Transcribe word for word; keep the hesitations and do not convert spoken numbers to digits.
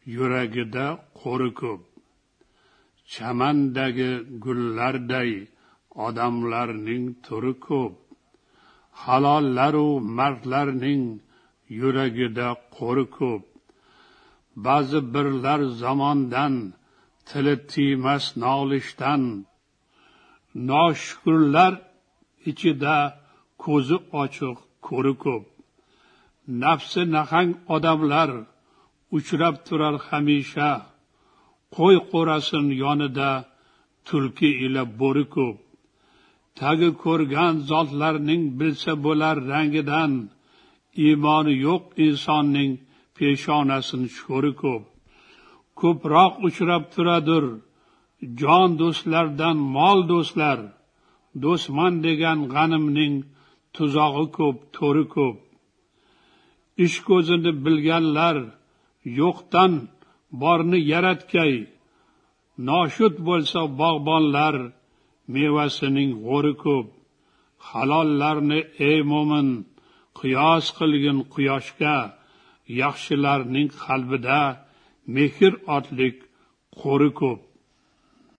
yuragida qo'ri ko'p. Chamandagi gullarday odamlarning turi ko'p. Halollaru mardlarning yuragida qo'ri ko'p. Ba'zi birlar zamondan tili tiymas nolishdan, noshukurlar ichida ko'zi ochiq ko'ri ko'p. Nafsi nahang odamlar uchrab turar hamisha, qo'y qo'rasin yonida tulki ila bo'ri ko'p. Tagi ko'rgan zotlarning bilsa bo'lar rangidan, iymoni yo'q insonning peshonasin sho'ri ko'p. Ko'proq uchrab turadir jon do'stlardan mol do'stlar, do'stman degan g'animning tuzog'i ko'p, to'ri ko'p. Ish ko'zini bilganlar yo'qdan borni yaratgay, noshud bo'lsa bog'bonlar mevasining g'o'ri ko'p. Halollarni ey mo'min qiyos qilgin quyoshga, yaxshilarning qalbida mehr otlik qo'ri ko'p.